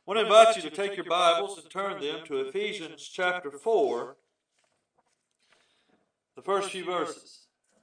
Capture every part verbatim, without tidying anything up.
want to invite you to take your Bibles and turn them to Ephesians chapter four, the first few verses.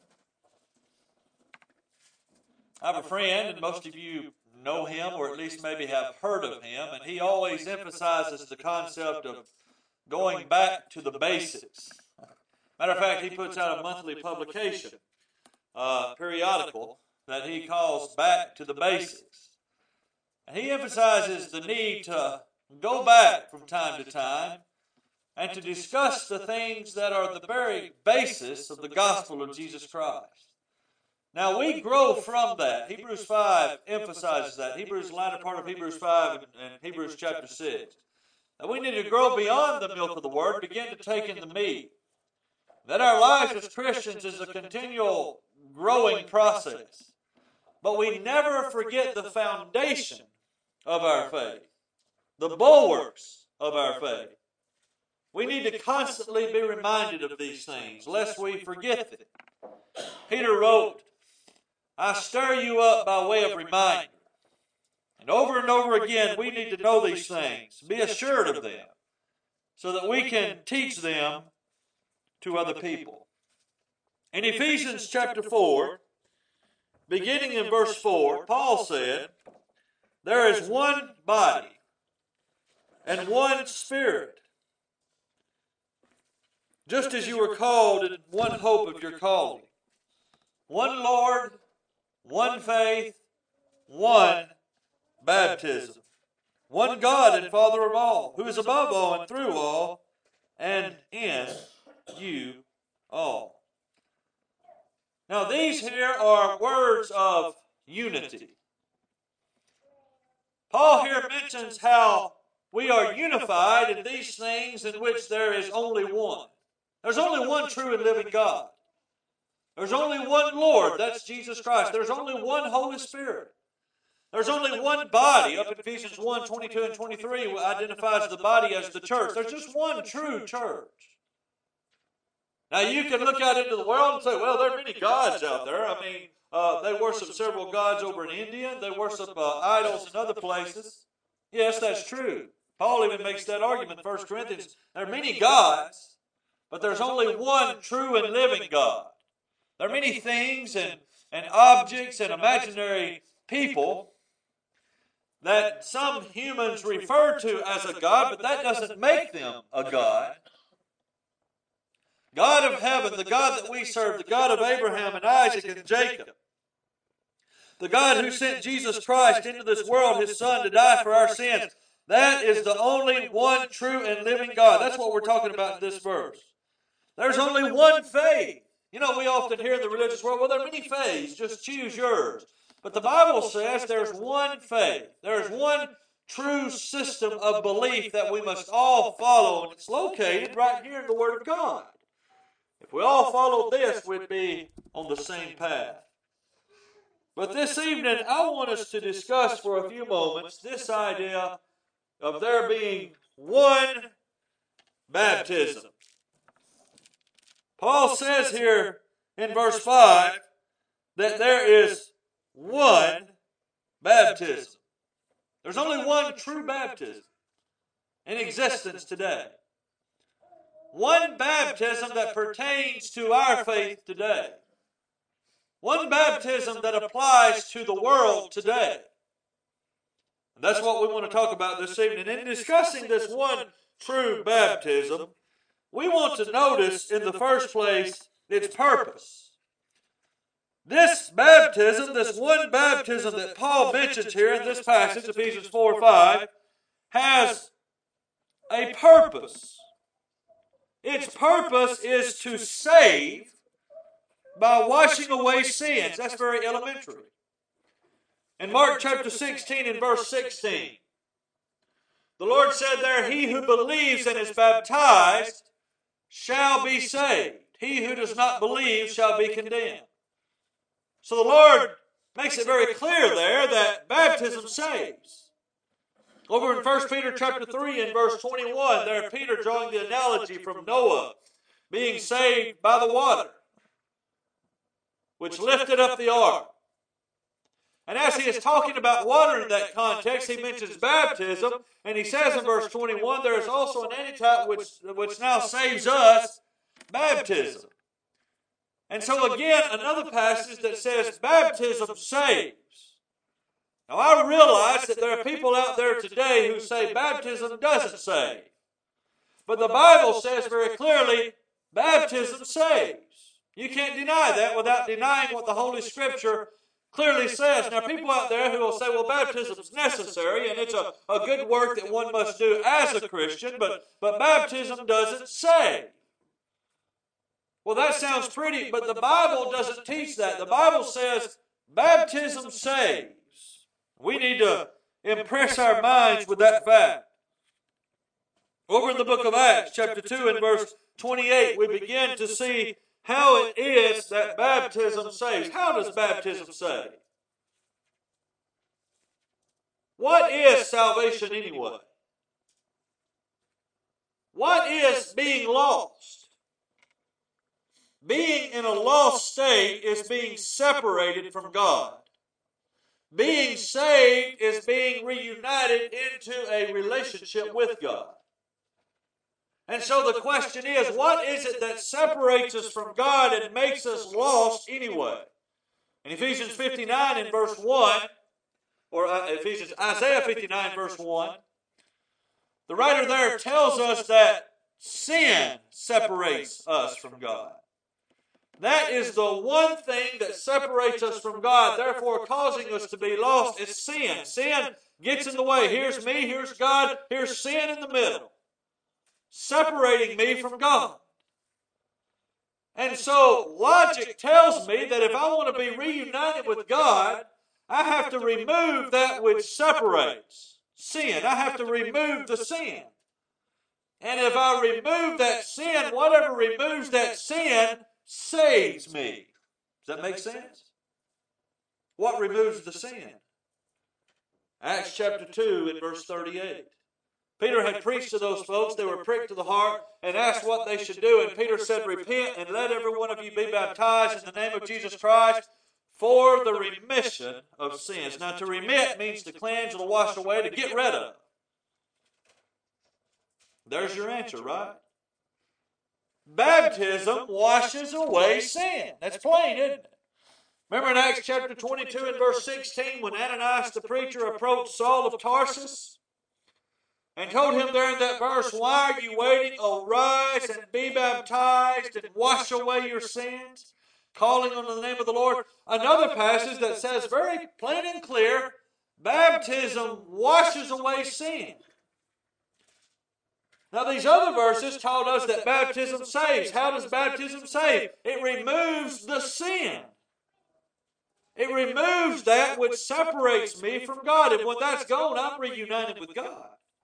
I have a friend, and most of you know him, or at least maybe have heard of him, and he always emphasizes the concept of going back to the basics. Matter of fact, he puts out a monthly publication, uh, periodical, that he calls Back to the Basics. And he emphasizes the need to go back from time to time and to discuss the things that are the very basis of the gospel of Jesus Christ. Now, we grow from that. Hebrews five emphasizes that. Hebrews, the latter part of Hebrews five and, and Hebrews chapter six. That we need to grow beyond the milk of the Word, begin to take in the meat. That our lives as Christians is a continual growing process. But we never forget the foundation of our faith, the bulwarks of our faith. We need to constantly be reminded of these things, lest we forget them. Peter wrote, I stir you up by way of reminder. And over and over again, we need to know these things, be assured of them, so that we can teach them to other people. In Ephesians chapter four, beginning in verse four, Paul said, there is one body and one Spirit, just as you were called in one hope of your calling. One Lord, one faith, one baptism. One God and Father of all, who is above all and through all, and in you all. Now these here are words of unity. Paul here mentions how we are unified in these things in which there is only one. There's only one true and living God. There's only one Lord, that's Jesus Christ. There's only one Holy Spirit. There's only one body. Up in Ephesians one, twenty-two and twenty-three identifies the body as the church. There's just one true church. Now you can look out into the world and say, well, there are many gods out there. I mean, uh, they worship several gods over in India. They worship uh, idols in other places. Yes, that's true. Paul even makes that argument in First Corinthians. There are many gods, but there's only one true and living God. There are many things and, and objects and imaginary people that some humans refer to as a God, but that doesn't make them a God. God of heaven, the God that we serve, the God of Abraham and Isaac and Jacob, the God who sent Jesus Christ into this world, His Son, to die for our sins, that is the only one true and living God. That's what we're talking about in this verse. There's only one faith. You know, we often hear in the religious world, well, there are many faiths, just choose yours. But the Bible says there's one faith. There's one true system of belief that we must all follow, and it's located right here in the Word of God. If we all followed this, we'd be on the same path. But this evening, I want us to discuss for a few moments this idea of there being one baptism. Paul says here in verse five that there is one baptism. There's only one true baptism in existence today. One baptism that pertains to our faith today. One baptism that applies to the world today. And that's what we want to talk about this evening. In discussing this one true baptism, we want to notice in the first place its purpose. This baptism, this one baptism that Paul mentions here in this passage, Ephesians four five, has a purpose. Its purpose is to save by washing away sins. That's very elementary. In Mark chapter sixteen and verse sixteen, the Lord said there, he who believes and is baptized shall be saved. He who does not believe shall be condemned. So the Lord makes it very clear there that baptism saves. Over in First Peter chapter three and verse twenty-one, there Peter drawing the analogy from Noah being saved by the water, which lifted up the ark. And as he is talking about water in that context, he mentions baptism, and he says in verse twenty-one, there is also an antitype which, which now saves us, baptism. And so again, another passage that says baptism saves. Now I realize that there are people out there today who say baptism doesn't save. But the Bible says very clearly, baptism saves. You can't deny that without denying what the Holy Scripture clearly says. Now, people out there who will say, well, baptism is necessary, and it's a, a good work that one must do as a Christian, but, but baptism doesn't save. Well, that sounds pretty, but the Bible doesn't teach that. The Bible says baptism saves. We need to impress our minds with that fact. Over in the book of Acts, chapter two and verse twenty-eight, we begin to see how it is that baptism saves. How does baptism save? What is salvation anyway? What is being lost? Being in a lost state is being separated from God. Being saved is being reunited into a relationship with God. And so the question is, what is it that separates us from God and makes us lost anyway? In Ephesians fifty-nine and verse one, or uh, Ephesians, Isaiah fifty-nine verse one, the writer there tells us that sin separates us from God. That is the one thing that separates us from God, therefore causing us to be lost, is sin. Sin gets in the way. Here's me, here's God, here's sin in the middle, separating me from God. And so logic tells me that if I want to be reunited with God, I have to remove that which separates sin. I have to remove the sin. And if I remove that sin, whatever removes that sin saves me. Does that make sense? What removes the sin? Acts chapter two and verse thirty-eight. Peter had preached to those folks. They were pricked to the heart and asked what they should do. And Peter said, repent and let every one of you be baptized in the name of Jesus Christ for the remission of sins. Now, to remit means to cleanse or to wash away, to get rid of. There's your answer, right? Baptism washes away sin. That's plain, isn't it? Remember in Acts chapter twenty-two and verse sixteen when Ananias the preacher approached Saul of Tarsus and told him there in that verse, why are you waiting? Arise and be baptized and wash away your sins, calling on the name of the Lord. Another passage that says very plain and clear, baptism washes away sin. Now these other verses taught us that baptism saves. How does baptism save? It removes the sin. It removes that which separates me from God. And when that's gone, I'm reunited with God.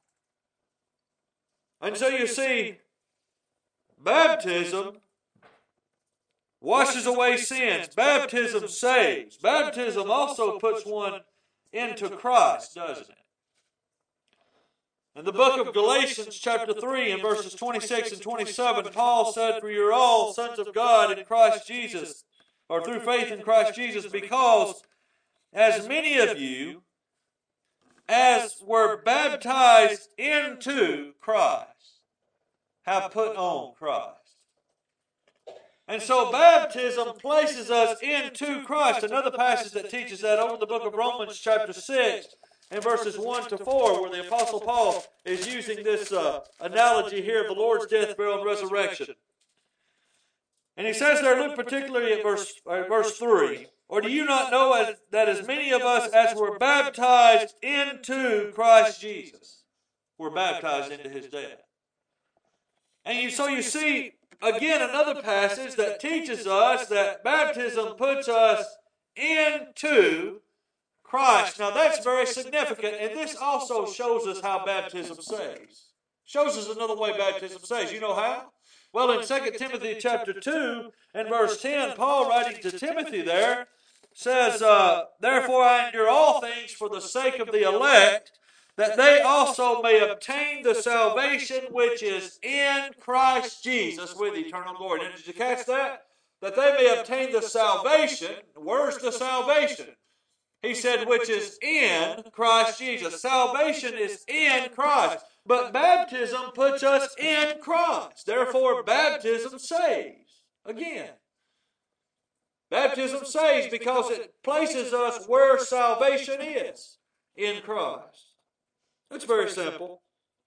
And so you see, baptism washes away sins. Baptism saves. Baptism also puts one into Christ, doesn't it? In the book of Galatians chapter three and verses twenty-six and twenty-seven, Paul said, for you're all sons of God in Christ Jesus, or through faith in Christ Jesus, because as many of you as were baptized into Christ have put on Christ. And so baptism places us into Christ. Another passage that teaches that over the book of Romans chapter six and verses one to four, where the Apostle Paul is using this uh, analogy here of the Lord's death, burial, and resurrection. And he says there, look particularly at verse, uh, verse three, or do you not know as, that as many of us as were baptized into Christ Jesus were baptized into his death? And you, so you see, again, another passage that teaches us that baptism puts us into Christ. Now that's very significant, and this also shows us how baptism saves. Shows us another way baptism saves. You know how? Well, in Second Timothy chapter two and verse ten, Paul writing to Timothy there says, uh, therefore I endure all things for the sake of the elect, that they also may obtain the salvation which is in Christ Jesus with eternal glory. Now, did you catch that? That they may obtain the salvation. Where's the salvation? He said, which is in Christ Jesus. Salvation is in Christ. But baptism puts us in Christ. Therefore, baptism saves. Again. Baptism saves because it places us where salvation is. In Christ. It's very simple.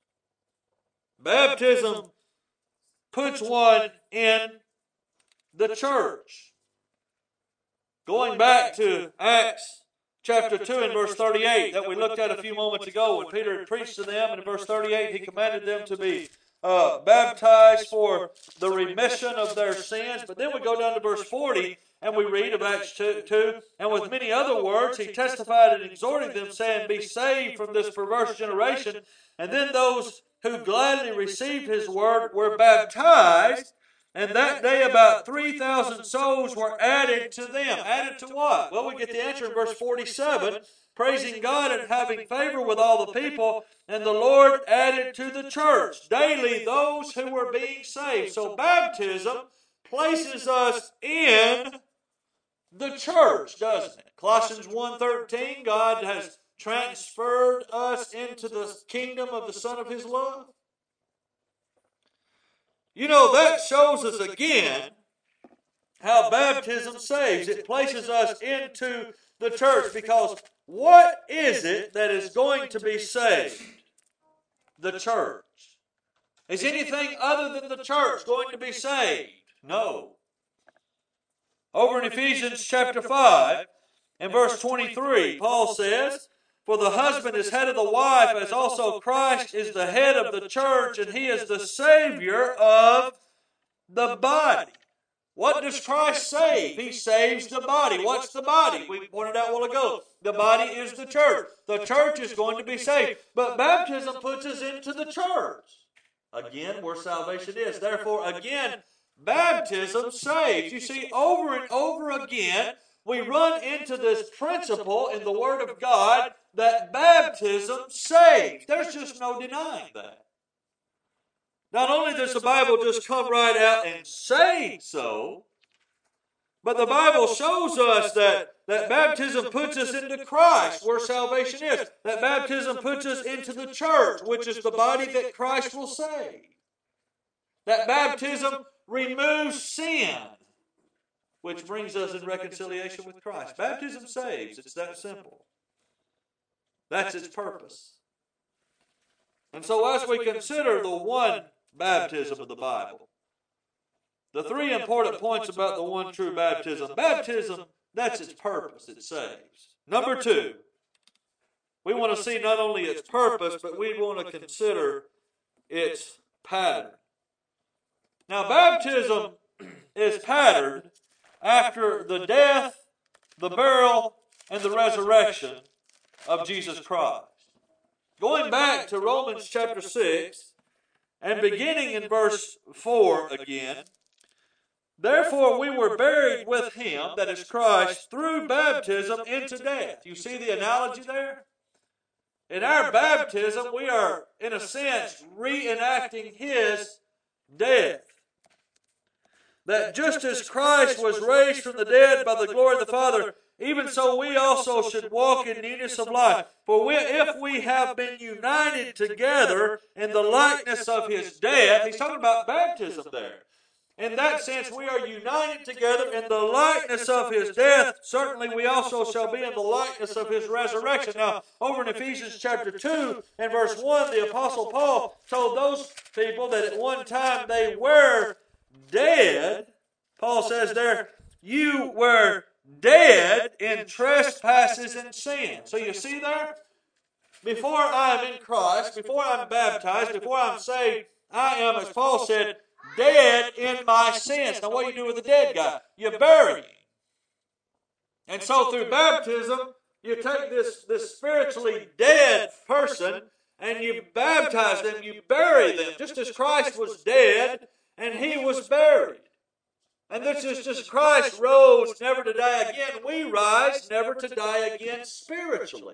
Baptism puts one in the church. Going back to Acts chapter two and verse thirty-eight that we looked at a few moments ago when Peter had preached to them, and in verse thirty-eight he commanded them to be uh, baptized for the remission of their sins. But then we go down to verse forty and we read of Acts two, two, and with many other words he testified and exhorted them, saying, be saved from this perverse generation. And then those who gladly received his word were baptized. And that day about three thousand souls were added to them. Added to what? Well, we get the answer in verse forty-seven. Praising God and having favor with all the people. And the Lord added to the church daily those who were being saved. So baptism places us in the church, doesn't it? Colossians one thirteen, God has transferred us into the kingdom of the Son of his love. You know, that shows us again how baptism saves. It places us into the church, because what is it that is going to be saved? The church. Is anything other than the church going to be saved? No. Over in Ephesians chapter five and verse twenty-three, Paul says, for the husband is head of the wife, as also Christ is the head of the church, and he is the Savior of the body. What does Christ save? He saves the body. What's the body? We pointed out a while ago. The body is the church. The church is going to be saved. But baptism puts us into the church. Again, where salvation is. Therefore, again, baptism saves. You see, over and over again, we run into this principle in the Word of God that baptism saves. There's just no denying that. Not only does the Bible just come right out and say so, but the Bible shows us that, that baptism puts us into Christ, where salvation is. That baptism puts us into the church, which is the body that Christ will save. That baptism removes sin, which brings us in reconciliation with Christ. Baptism saves. It's that simple. That's its purpose. And so as we consider the one baptism of the Bible, the three important points about the one true baptism. Baptism, that's its purpose. It saves. Number two, we want to see not only its purpose, but we want to consider its pattern. Now, baptism is patterned after the death, the burial, and the resurrection of Jesus Christ. Going back to Romans chapter six, and beginning in verse four again, therefore we were buried with him, that is Christ, through baptism into death. You see the analogy there? In our baptism, we are, in a sense, reenacting his death. That just as Christ was raised from the dead by the glory of the Father, even so we also should walk in newness of life. For we, if we have been united together in the likeness of his death, he's talking about baptism there. In that sense, we are united together in the likeness of his death. Certainly we also shall be in the likeness of his resurrection. Now, over in Ephesians chapter two and verse one, the Apostle Paul told those people that at one time they were dead. Paul says there, you were dead in trespasses and sin. So you see there, before I am in Christ, before I'm baptized, before I'm saved, I am, as Paul said, dead in my sins. Now what do you do with a dead guy? You bury him. And so through baptism, you take this, this spiritually dead person and you baptize them, you bury them, just as Christ was dead and he was buried. And this is just Christ rose never to die again. We rise never to die again spiritually.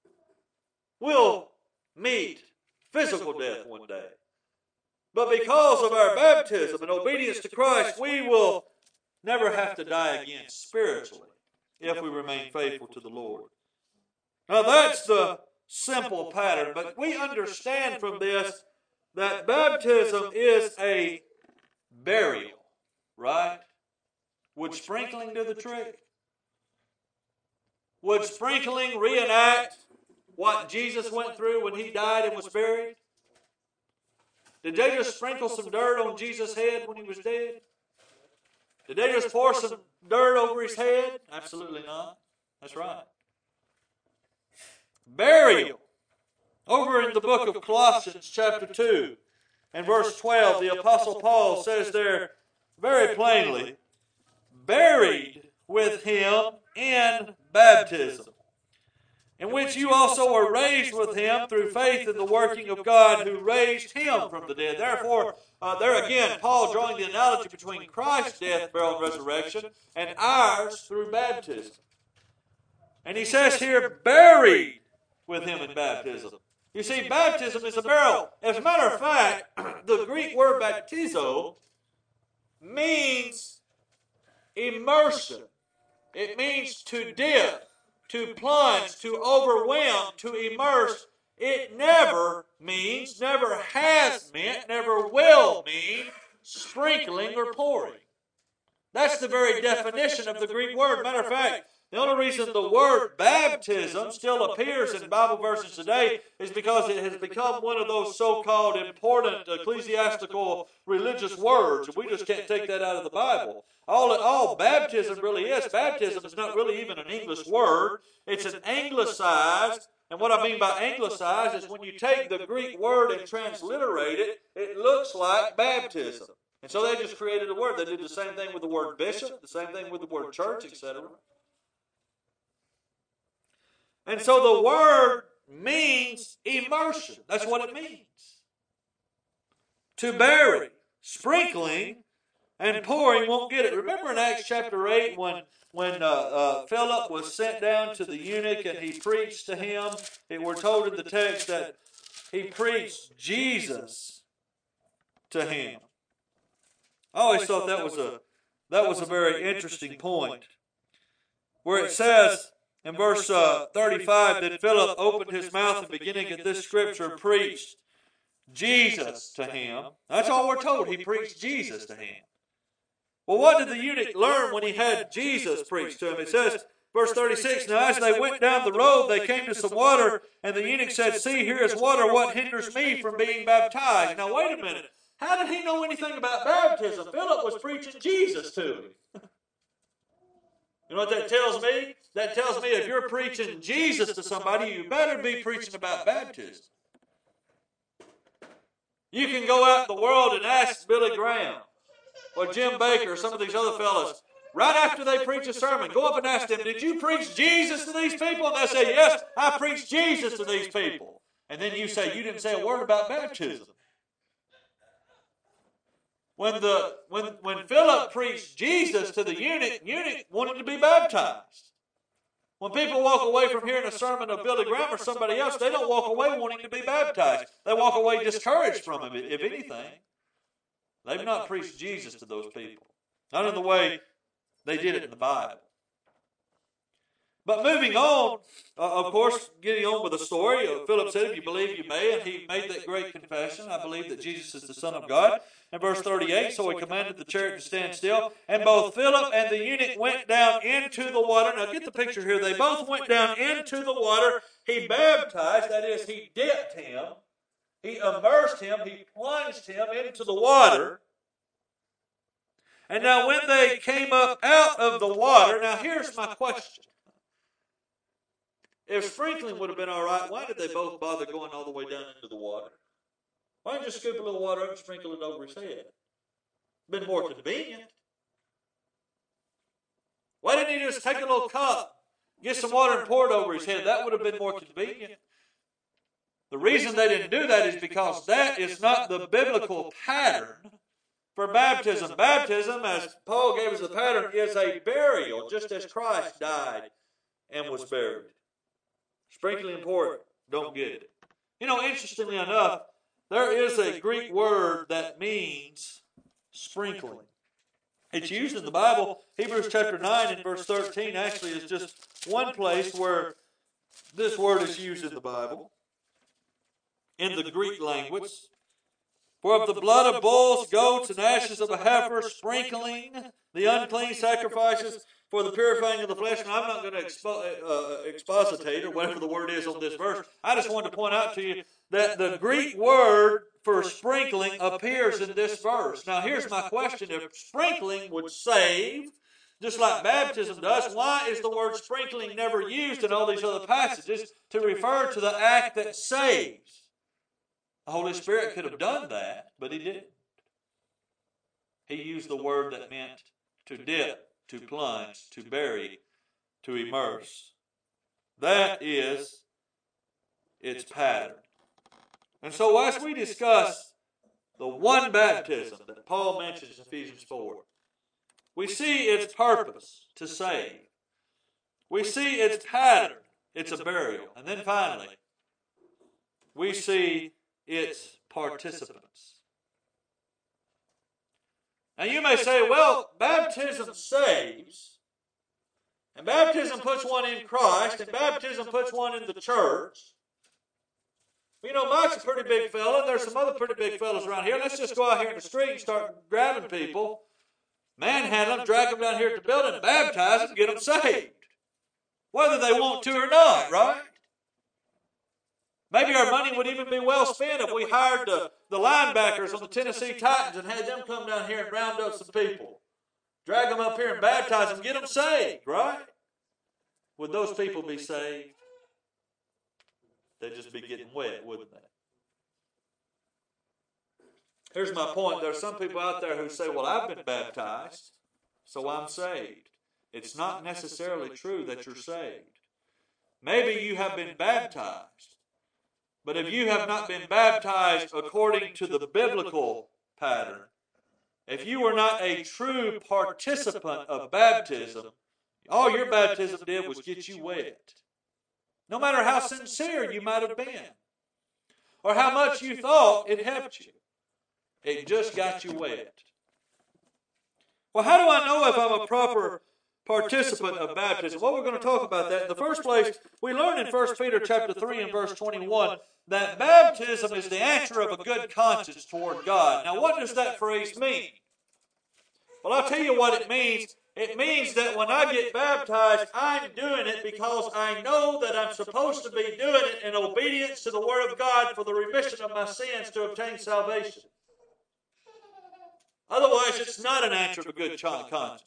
We'll meet physical death one day. But because of our baptism and obedience to Christ, we will never have to die again spiritually if we remain faithful to the Lord. Now that's the simple pattern, but we understand from this that baptism is a burial, right? Would sprinkling do the trick? Would sprinkling reenact what Jesus went through when he died and was buried? Did they just sprinkle some dirt on Jesus' head when he was dead? Did they just pour some dirt over his head? Absolutely not. That's right. Burial. Over in the book of Colossians chapter two and verse twelve, the Apostle Paul says there very plainly, buried with him in baptism, in which you also were raised with him through faith in the working of God who raised him from the dead. Therefore, uh, there again, Paul drawing the analogy between Christ's death, burial, and resurrection and ours through baptism. And he says here, buried with him in baptism. You see, baptism is a burial. As a matter of fact, the Greek word baptizo means immersion. It means to dip, to plunge, to overwhelm, to immerse. It never means, never has meant, never will mean sprinkling or pouring. That's the very definition of the Greek word. Matter of fact, the only reason the word baptism still appears in Bible verses today is because it has become one of those so-called important ecclesiastical religious words. We just can't take that out of the Bible. All, all baptism really is, baptism is not really even an English word. It's an anglicized, and what I mean by anglicized is when you take the Greek word and transliterate it, it looks like baptism. And so they just created a word. They did the same thing with the word bishop, the same thing with the word church, et cetera. And so the word means immersion. That's what it means. To bury, sprinkling, and pouring won't get it. Remember in Acts chapter eight when, when uh, uh, Philip was sent down to the eunuch and he preached to him? It, we're told in the text that he preached Jesus to him. I always thought that was a that was a very interesting point, where it says in verse uh, thirty-five that Philip opened his mouth and beginning at this scripture preached Jesus to him. That's all we're told. He preached Jesus to him. Well, what did the eunuch learn when he had Jesus preached to him? It says, verse thirty-six, now as they went down the road, they came to some water, and the eunuch said, see, here is water. What hinders me from being baptized? Now, wait a minute. How did he know anything about baptism? Philip was preaching Jesus to him. You know what that tells me? That tells me if you're preaching Jesus to somebody, you better be preaching about baptism. You can go out in the world and ask Billy Graham or Jim Baker or some of these other fellows, right after they preach a sermon, go up and ask them, did you preach Jesus to these people? And they say, yes, I preached Jesus to these people. And then you say, you didn't say a word about baptism. When the when when Philip preached Jesus to the eunuch, eunuch wanted to be baptized. When people walk away from hearing a sermon of Billy Graham or somebody else, they don't walk away wanting to be baptized. They walk away discouraged from him, if anything. They've not preached Jesus to those people. Not in the way they did it in the Bible. But moving on, uh, of course, getting on with the story, uh, Philip said, if you believe, you may, and he made that great confession. I believe that Jesus is the Son of God. In verse thirty-eight, so he commanded the chariot to stand still, and both Philip and the eunuch went down into the water. Now get the picture here. They both went down into the water. He baptized, that is, he dipped him. He immersed him. He plunged him into the water. And now when they came up out of the water, now here's my question. If sprinkling would have been all right, why did they both bother going all the way down into the water? Why didn't you just scoop a little water up and sprinkle it over his head? Been more convenient. Why didn't he just take a little cup, get some water and pour it over his head? That would have been more convenient. The reason they didn't do that is because that is not the biblical pattern for baptism. Baptism, as Paul gave us the pattern, is a burial, just as Christ died and was buried. Sprinkling and pouring, don't get it. You know, interestingly enough, there is a Greek word that means sprinkling. It's used in the Bible. Hebrews chapter nine and verse thirteen actually is just one place where this word is used in the Bible, in the Greek language. For of the blood of bulls, goats, and ashes of a heifer, sprinkling the unclean sacrifices for the purifying of the flesh. Now, I'm not going to expo- uh, expositate, or whatever the word is on this verse. I just wanted to point out to you that the Greek word for sprinkling appears in this verse. Now, here's my question. If sprinkling would save, just like baptism does, why is the word sprinkling never used in all these other passages to refer to the act that saves? The Holy Spirit could have done that, but He didn't. He used the word that meant to dip, to plunge, to bury, to immerse. That is its pattern. And so as we discuss the one baptism that Paul mentions in Ephesians four, we see its purpose to save. We see its pattern, it's a burial. And then finally, we see its participants. Now you may say, well, baptism saves, and baptism puts one in Christ, and baptism puts one in the church. You know, Mike's a pretty big fella, and there's some other pretty big fellas around here. Let's just go out here in the street and start grabbing people, manhandle them, drag them down here at the building, baptize them, get them saved. Whether they want to or not, right? Maybe our money would even be well spent if we hired the, the linebackers on the Tennessee Titans and had them come down here and round up some people. Drag them up here and baptize them, get them saved, right? Would those people be saved? They'd just be getting wet, wouldn't they? Here's my point. There are some people out there who say, well, I've been baptized, so I'm saved. It's not necessarily true that you're saved. Maybe you have been baptized, but if you have not been baptized according to the biblical pattern, if you were not a true participant of baptism, all your baptism did was get you wet. No matter how sincere you might have been, or how much you thought it helped you, it just got you wet. Well, how do I know if I'm a proper participant of baptism? Well, we're going to talk about that. In the first place, we learn in First Peter chapter three and verse twenty-one that baptism is the answer of a good conscience toward God. Now, what does that phrase mean? Well, I'll tell you what it means. It means that when I get baptized, I'm doing it because I know that I'm supposed to be doing it in obedience to the Word of God for the remission of my sins to obtain salvation. Otherwise, it's not an answer of a good conscience.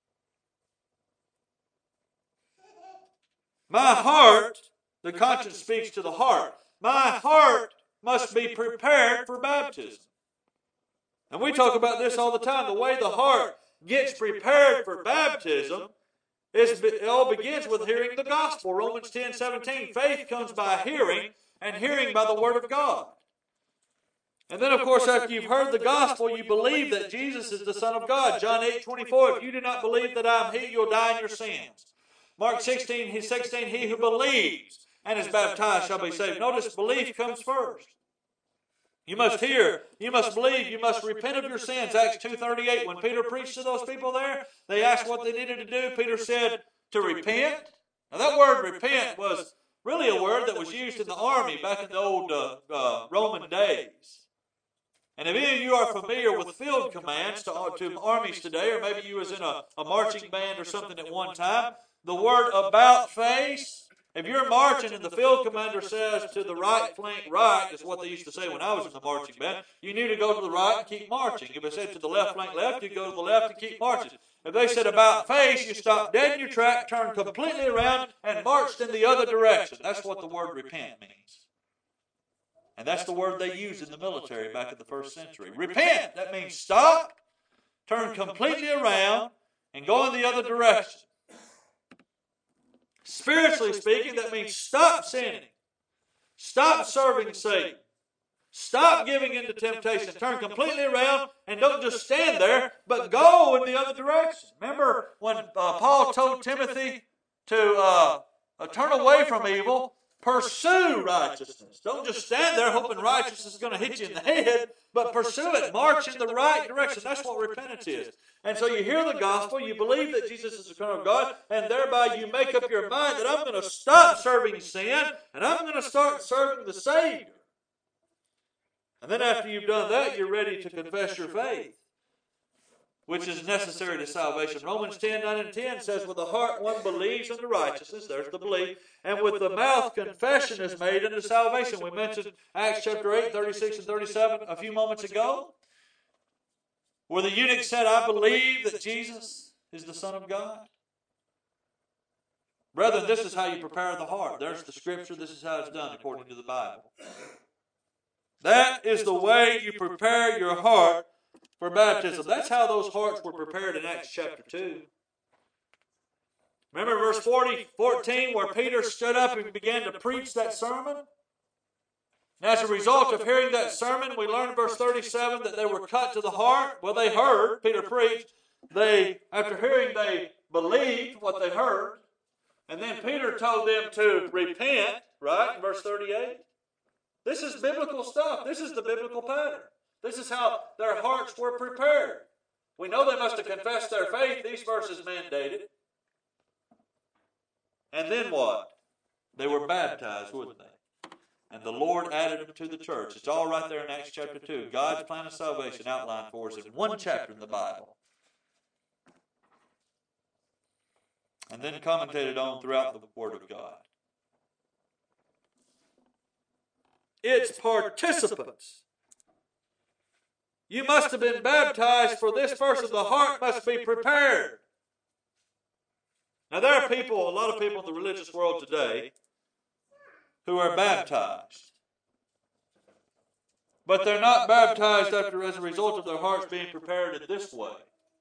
My heart, the conscience speaks to the heart. My heart must be prepared for baptism. And we talk about this all the time. The way the heart gets prepared for baptism is it all begins with hearing the gospel. Romans ten seventeen. Faith comes by hearing, and hearing by the Word of God. And then, of course, after you've heard the gospel, you believe that Jesus is the Son of God. John eight twenty-four. If you do not believe that I am He, you'll die in your sins. Mark sixteen, sixteen, he who believes and is baptized shall be saved. Notice belief comes first. You must hear, you must believe, you must repent of your sins. Acts two thirty-eight, when Peter preached to those people there, they asked what they needed to do. Peter said to repent. Now that word repent was really a word that was used in the army back in the old uh, uh, Roman days. And if any of you are familiar with field commands to, to armies today, or maybe you was in a, a marching band or something at one time, the word about face, if you're marching and the field commander says to the right flank right, is what they used to say when I was in the marching band, you need to go to the right and keep marching. If they said to the left flank left, you go to the left and keep marching. If they said about face, you stop dead in your track, turn completely around, and marched in the other direction. That's what the word repent means. And that's the word they used in the military back in the first century. Repent, that means stop, turn completely around, and go in the other direction. Spiritually speaking, that means stop sinning. Stop serving Satan. Stop giving in to temptation. Turn completely around and don't just stand there, but go in the other direction. Remember when uh, Paul told Timothy to uh, uh, turn away from evil Pursue righteousness. Don't just stand there hoping righteousness is going to hit you in the head, but pursue it. March in the right direction. That's what repentance is. And so you hear the gospel, you believe that Jesus is the Son of God, and thereby you make up your mind that I'm going to stop serving sin, and I'm going to start serving the Savior. And then after you've done that, you're ready to confess your faith, which is necessary to salvation. Romans ten, nine, and ten says, with the heart one believes unto righteousness, there's the belief, and with the mouth confession is made unto salvation. We mentioned Acts chapter eight, thirty-six and thirty-seven a few moments ago, where the eunuch said, I believe that Jesus is the Son of God. Brethren, this is how you prepare the heart. There's the scripture. This is how it's done according to the Bible. That is the way you prepare your heart for baptism. That's how those hearts were prepared in Acts chapter two. Remember verse forty, fourteen, where Peter stood up and began to preach that sermon? And as a result of hearing that sermon, we learn in verse thirty-seven that they were cut to the heart. Well, they heard, Peter preached. They, after hearing, they believed what they heard. And then Peter told them to repent, right, in verse thirty-eight. This is biblical stuff. This is the biblical pattern. This is how their hearts were prepared. We know they must have confessed their faith. These verses mandated. And then what? They were baptized, wouldn't they? And the Lord added them to the church. It's all right there in Acts chapter two. God's plan of salvation outlined for us in one chapter in the Bible. And then commentated on throughout the Word of God. Its participants. You must have been baptized, for this person, the heart must be prepared. Now there are people, a lot of people in the religious world today, who are baptized. But they're not baptized after, as a result of their hearts being prepared in this way.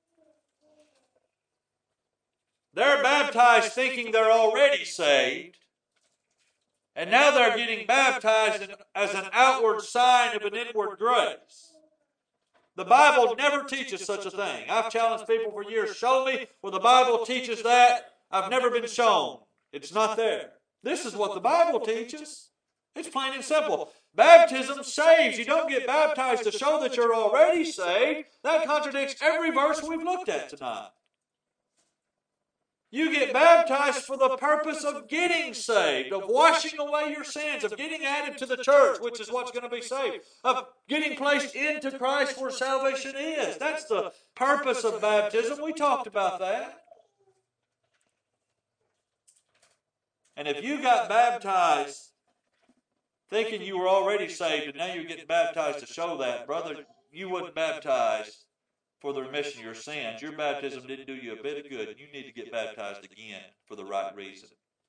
They're baptized thinking they're already saved. And now they're getting baptized as an outward sign of an inward grace. The Bible never teaches such a thing. I've challenged people for years, show me where the Bible teaches that. I've never been shown. It's not there. This is what the Bible teaches. It's plain and simple. Baptism saves. You don't get baptized to show that you're already saved. That contradicts every verse we've looked at tonight. You get baptized for the purpose of getting saved, of washing away your sins, of getting added to the church, which is what's going to be saved, of getting placed into Christ where salvation is. That's the purpose of baptism. We talked about that. And if you got baptized thinking you were already saved and now you're getting baptized to show that, brother, you wasn't baptized for the remission of your sins. Your baptism didn't do you a bit of good, and you need to get baptized again for the right reason.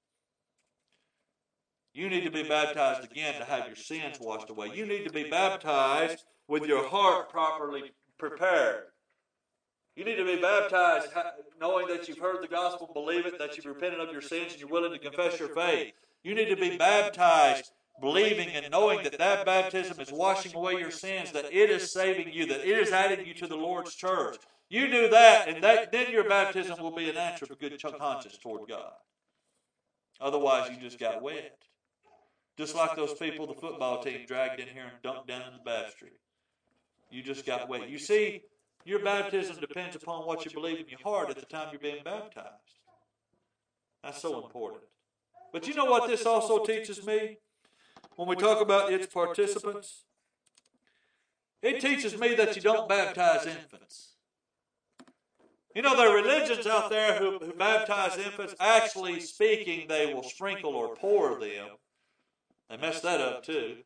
You need to be baptized again to have your sins washed away. You need to be baptized with your heart properly prepared. You need to be baptized knowing that you've heard the gospel, believe it, that you've repented of your sins, and you're willing to confess your faith. You need to be baptized believing and knowing that that baptism is washing away your sins, that it is saving you, that it is adding you to the Lord's church. You do that, and that, then your baptism will be an answer for good conscience toward God. Otherwise, you just got wet. Just like those people, the football team dragged in here and dunked down in the baptistry. You just got wet. You see, your baptism depends upon what you believe in your heart at the time you're being baptized. That's so important. But you know what this also teaches me? When we talk about its participants, it teaches me that you don't baptize infants. You know, there are religions out there who, who baptize infants. Actually speaking, they will sprinkle or pour them. They messed that up too.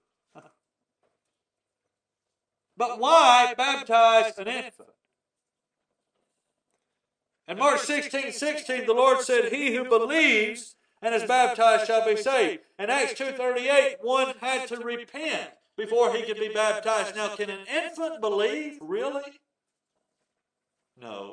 But why baptize an infant? In Mark sixteen, sixteen, the Lord said, he who believes and is baptized shall be saved. In Acts two thirty-eight, one had to repent before he could be baptized. Now, can an infant believe? Really? No.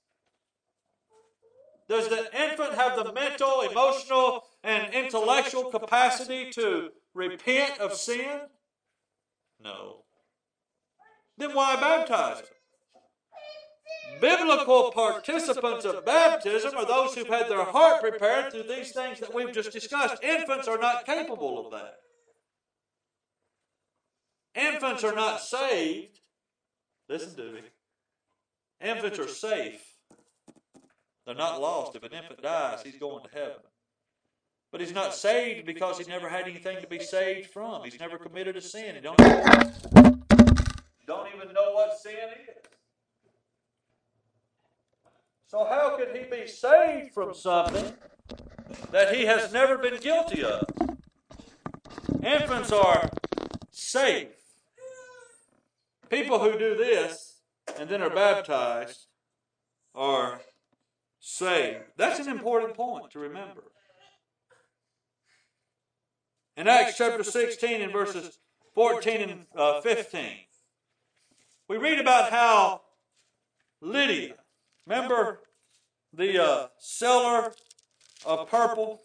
Does the infant have the mental, emotional, and intellectual capacity to repent of sin? No. Then why baptize him? Biblical participants of baptism are those who've had their heart prepared through these things that we've just discussed. Infants are not capable of that. Infants are not saved. Listen to me. Infants are safe. They're not lost. If an infant dies, he's going to heaven. But he's not saved because he never had anything to be saved from. He's never committed a sin. He don't, don't even know what sin is. So how could he be saved from something that he has never been guilty of? Infants are safe. People who do this and then are baptized are saved. That's an important point to remember. In Acts chapter sixteen and verses fourteen and uh, fifteen, we read about how Lydia, remember the uh, seller of purple?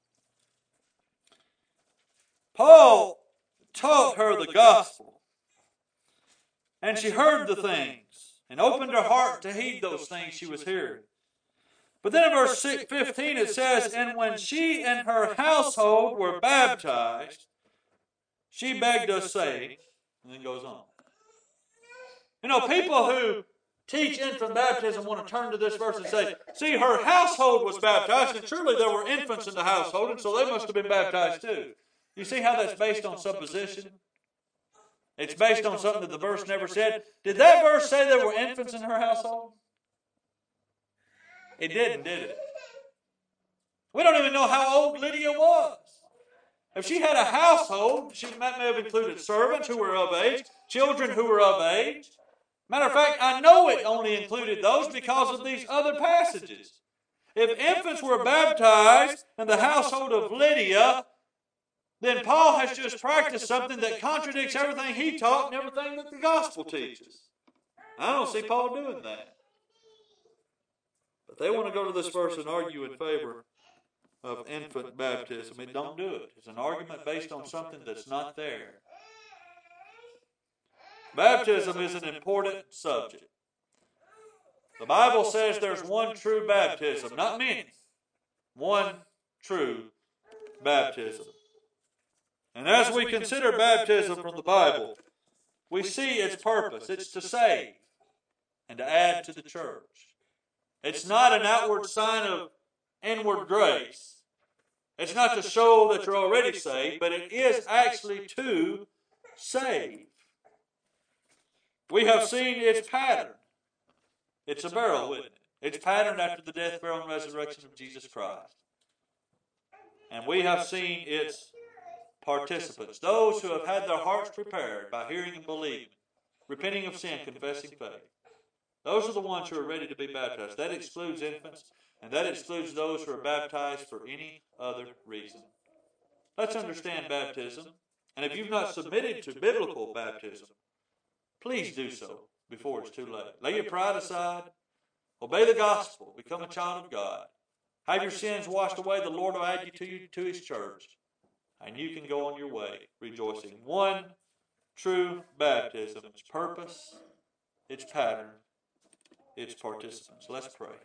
Paul taught her the gospel, and she heard the things and opened her heart to heed those things she was hearing. But then in verse fifteen it says, and when she and her household were baptized, she begged us, saying, and then goes on. You know, people who teach infant baptism want to turn to this verse and say, see, her household was baptized, and surely there were infants in the household, and so they must have been baptized too. You see how that's based on supposition? It's based on something that the verse never said. Did that verse say there were infants in her household? It didn't, did it? We don't even know how old Lydia was. If she had a household, she might have included servants who were of age, children who were of age. Matter of fact, I know it only included those because of these other passages. If infants were baptized in the household of Lydia, then Paul has just practiced something that contradicts everything he taught and everything that the gospel teaches. I don't see Paul doing that. But they want to go to this verse and argue in favor of infant baptism. It don't do it. It's an argument based on something that's not there. Baptism is an important subject. The Bible says there's one true baptism, not many. One true baptism. And as we consider baptism from the Bible, we see its purpose. It's to save and to add to the church. It's not an outward sign of inward grace. It's not to show that you're already saved, but it is actually to save. We have seen its pattern. It's a burial, isn't it? It's patterned after the death, burial, and resurrection of Jesus Christ. And we have seen its participants, those who have had their hearts prepared by hearing and believing, repenting of sin, confessing faith. Those are the ones who are ready to be baptized. That excludes infants, and that excludes those who are baptized for any other reason. Let's understand baptism. And if you've not submitted to biblical baptism, please do so before it's too late. Lay your pride aside. Obey the gospel. Become a child of God. Have your sins washed away. The Lord will add you to, you to His church. And you can go on your way rejoicing. One true baptism. Its purpose, its pattern, its participants. Let's pray.